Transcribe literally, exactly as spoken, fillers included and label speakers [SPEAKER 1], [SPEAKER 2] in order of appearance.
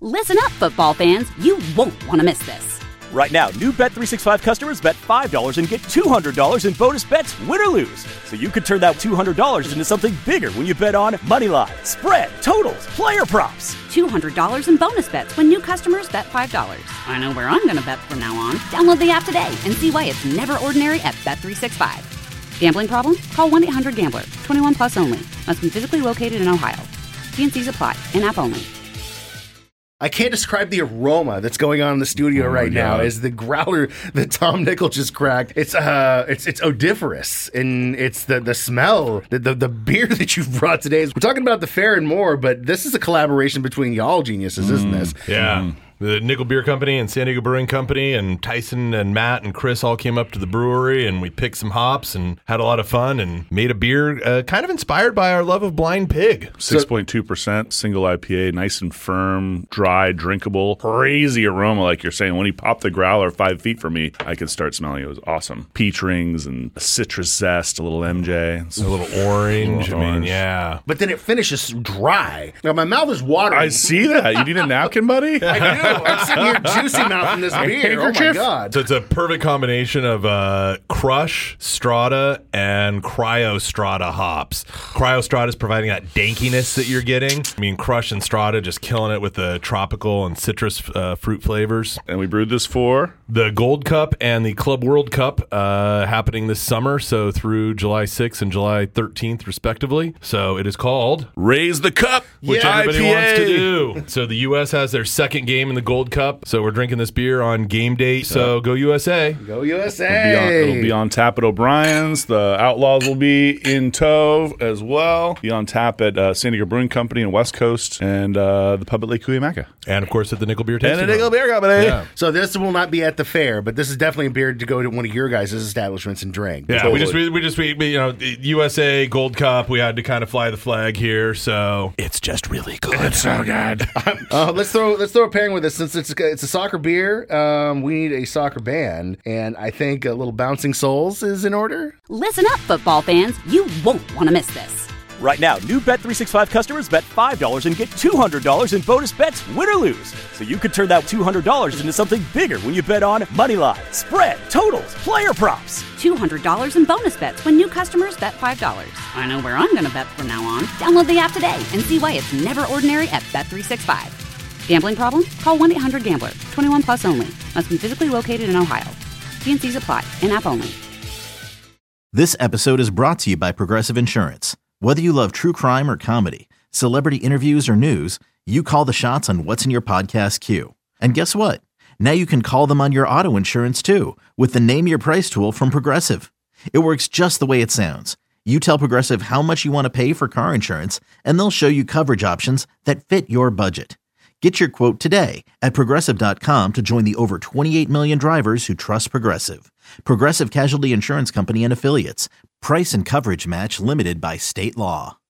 [SPEAKER 1] Listen up, football fans. You won't want to miss this.
[SPEAKER 2] Right now, new Bet three sixty-five customers bet five dollars and get two hundred dollars in bonus bets, win or lose. So you could turn that two hundred dollars into something bigger when you bet on money line, spread, totals, player props.
[SPEAKER 1] two hundred dollars in bonus bets when new customers bet five dollars. I know where I'm going to bet from now on. Download the app today and see why it's never ordinary at Bet three sixty-five. Gambling problem? Call one eight hundred gambler. twenty-one plus only. Must be physically located in Ohio. T and C's apply. In-app only.
[SPEAKER 3] I can't describe the aroma that's going on in the studio
[SPEAKER 4] oh
[SPEAKER 3] right now
[SPEAKER 4] God.
[SPEAKER 3] as the growler that Tom Nickel just cracked. It's uh, it's it's odoriferous, and it's the the smell, the, the the beer that you've brought today. We're talking about the fair and more, but this is a collaboration between y'all geniuses, isn't
[SPEAKER 4] Mm,
[SPEAKER 3] this?
[SPEAKER 4] yeah. Mm. The Nickel Beer Company and San Diego Brewing Company and Tyson and Matt and Chris all came up to the brewery, and we picked some hops and had a lot of fun and made a beer uh, kind of inspired by our love of Blind Pig.
[SPEAKER 5] six point two percent single I P A, nice and firm, dry, drinkable, crazy aroma like you're saying. When he popped the growler five feet from me, I could start smelling it. It was awesome. Peach rings and citrus zest, a little M J.
[SPEAKER 4] A little orange.
[SPEAKER 5] A little
[SPEAKER 4] I mean,
[SPEAKER 5] orange.
[SPEAKER 4] yeah.
[SPEAKER 3] But then it finishes dry. Now my mouth is watering.
[SPEAKER 5] I see that. You need a napkin, buddy?
[SPEAKER 3] I do. I'm sitting here juicy mouthing this beer. Oh my God.
[SPEAKER 4] So it's a perfect combination of uh, Crush, Strata, and Cryo Strata hops. Cryo Strata is providing that dankiness that you're getting. I mean, Crush and Strata just killing it with the tropical and citrus uh, fruit flavors.
[SPEAKER 5] And we brewed this for?
[SPEAKER 4] The Gold Cup and the Club World Cup uh, happening this summer, so through July sixth and July thirteenth, respectively. So it is called
[SPEAKER 5] Raise the Cup,
[SPEAKER 4] which
[SPEAKER 5] yeah,
[SPEAKER 4] everybody
[SPEAKER 5] I P A.
[SPEAKER 4] wants to do. So the U S has their second game in the Gold Cup. So we're drinking this beer on game day. So go U S A.
[SPEAKER 3] Go U S A.
[SPEAKER 5] It'll be, on, it'll be on tap at O'Brien's. The Outlaws will be in tow as well. Be on tap at uh, San Diego Brewing Company and West Coast, and uh, the pub at Lake Cuyamaca.
[SPEAKER 4] And of course at the Nickel Beer Tasting
[SPEAKER 5] And the Nickel
[SPEAKER 4] Room.
[SPEAKER 5] Beer Company.
[SPEAKER 4] Yeah.
[SPEAKER 3] So this will not be at the fair, but this is definitely a beer to go to one of your guys' establishments and drink.
[SPEAKER 4] Yeah,
[SPEAKER 5] Totally.
[SPEAKER 4] we just we, we just we, we you know U S A Gold Cup. We had to kind of fly the flag here, so it's just really good.
[SPEAKER 5] It's so good.
[SPEAKER 3] Uh, let's throw let's throw a pairing with this since it's a, it's a soccer beer. Um, we need a soccer band, and I think a little Bouncing Souls is in order.
[SPEAKER 1] Listen up, football fans. You won't want to miss this.
[SPEAKER 2] Right now, new Bet three sixty-five customers bet five dollars and get two hundred dollars in bonus bets, win or lose. So you could turn that two hundred dollars into something bigger when you bet on money line, spread, totals, player props.
[SPEAKER 1] two hundred dollars in bonus bets when new customers bet five dollars. I know where I'm going to bet from now on. Download the app today and see why it's never ordinary at Bet three sixty-five. Gambling problem? Call one eight hundred gambler. twenty-one plus only. Must be physically located in Ohio. T and C's apply. In-app only.
[SPEAKER 6] This episode is brought to you by Progressive Insurance. Whether you love true crime or comedy, celebrity interviews or news, you call the shots on what's in your podcast queue. And guess what? Now you can call them on your auto insurance too with the Name Your Price tool from Progressive. It works just the way it sounds. You tell Progressive how much you want to pay for car insurance, and they'll show you coverage options that fit your budget. Get your quote today at Progressive dot com to join the over twenty-eight million drivers who trust Progressive. Progressive Casualty Insurance Company and Affiliates. Price and coverage match limited by state law.